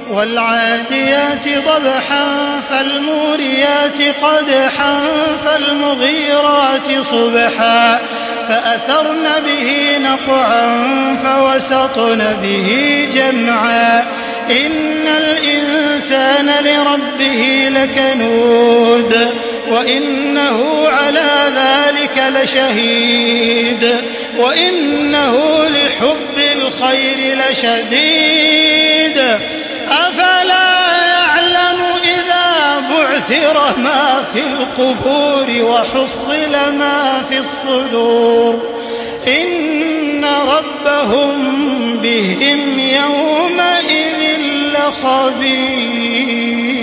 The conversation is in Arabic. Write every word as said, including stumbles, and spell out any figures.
والعاديات ضبحا فالموريات قدحا فالمغيرات صبحا فأثرن به نقعا فوسطن به جمعا إن الإنسان لربه لكنود وإنه على ذلك لشهيد وإنه لحب الخير لشديد أفلا يعلم إذا بعثر ما في القبور وحصل ما في الصدور إن ربهم بهم يومئذ لخبير.